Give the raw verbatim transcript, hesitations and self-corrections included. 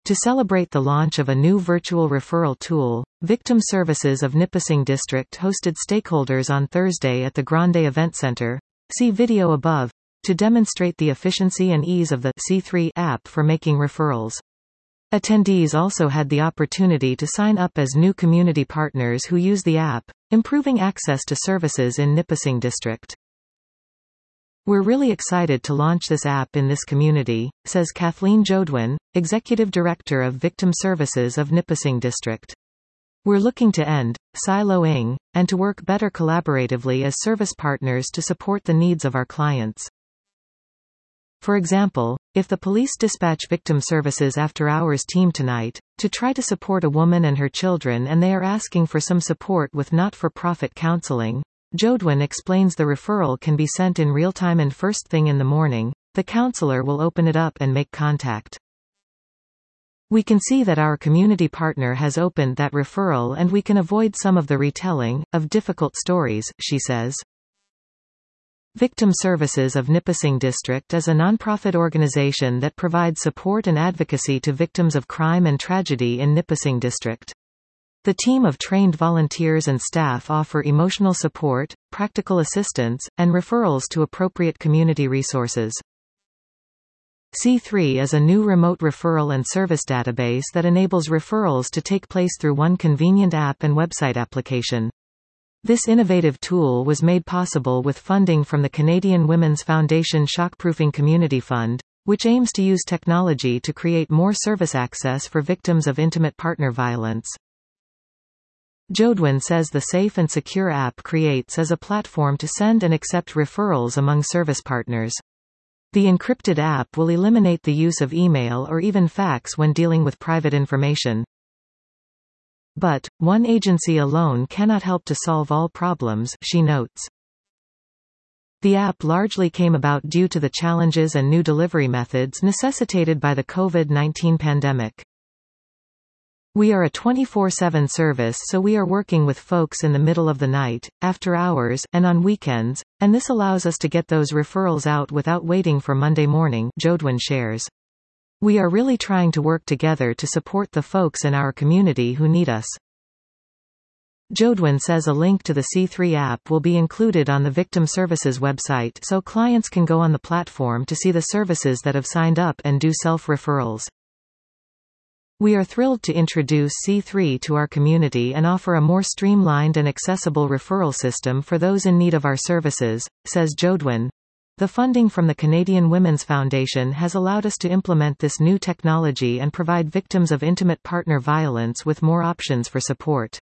To celebrate the launch of a new virtual referral tool, Victim Services of Nipissing District hosted stakeholders on Thursday at the Grande Event Center. See video above, to demonstrate the efficiency and ease of the C three app for making referrals. Attendees also had the opportunity to sign up as new community partners who use the app, improving access to services in Nipissing District. "We're really excited to launch this app in this community," says Kathleen Jodwin, Executive Director of Victim Services of Nipissing District. "We're looking to end siloing, and to work better collaboratively as service partners to support the needs of our clients. For example, if the police dispatch Victim Services After Hours team tonight, to try to support a woman and her children and they are asking for some support with not-for-profit counseling," Jodwin explains, the referral can be sent in real time and first thing in the morning, the counselor will open it up and make contact. "We can see that our community partner has opened that referral and we can avoid some of the retelling of difficult stories," she says. Victim Services of Nipissing District is a nonprofit organization that provides support and advocacy to victims of crime and tragedy in Nipissing District. The team of trained volunteers and staff offer emotional support, practical assistance, and referrals to appropriate community resources. C three is a new remote referral and service database that enables referrals to take place through one convenient app and website application. This innovative tool was made possible with funding from the Canadian Women's Foundation Shockproofing Community Fund, which aims to use technology to create more service access for victims of intimate partner violence. Jodwin says the safe and secure app creates as a platform to send and accept referrals among service partners. The encrypted app will eliminate the use of email or even fax when dealing with private information. But, one agency alone cannot help to solve all problems, she notes. The app largely came about due to the challenges and new delivery methods necessitated by the COVID nineteen pandemic. "We are a twenty-four seven service, so we are working with folks in the middle of the night, after hours, and on weekends, and this allows us to get those referrals out without waiting for Monday morning," Jodwin shares. "We are really trying to work together to support the folks in our community who need us." Jodwin says a link to the C three app will be included on the Victim Services website so clients can go on the platform to see the services that have signed up and do self-referrals. "We are thrilled to introduce C three to our community and offer a more streamlined and accessible referral system for those in need of our services," says Jodwin. "The funding from the Canadian Women's Foundation has allowed us to implement this new technology and provide victims of intimate partner violence with more options for support."